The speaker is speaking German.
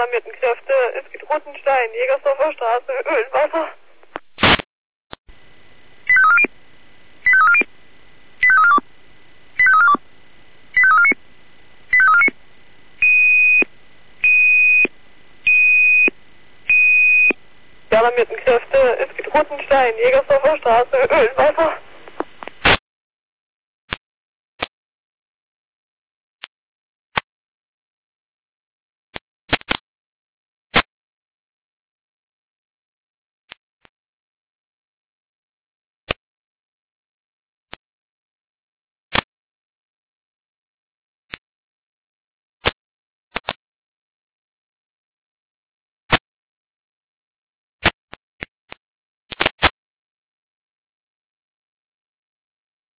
alarmierten Kräfte, es geht Rothenstein, Jägersdorfer Straße, Ölenwasser. Die alarmierten Kräfte, es geht Rothenstein, Jägersdorfer Straße, Ölenwasser.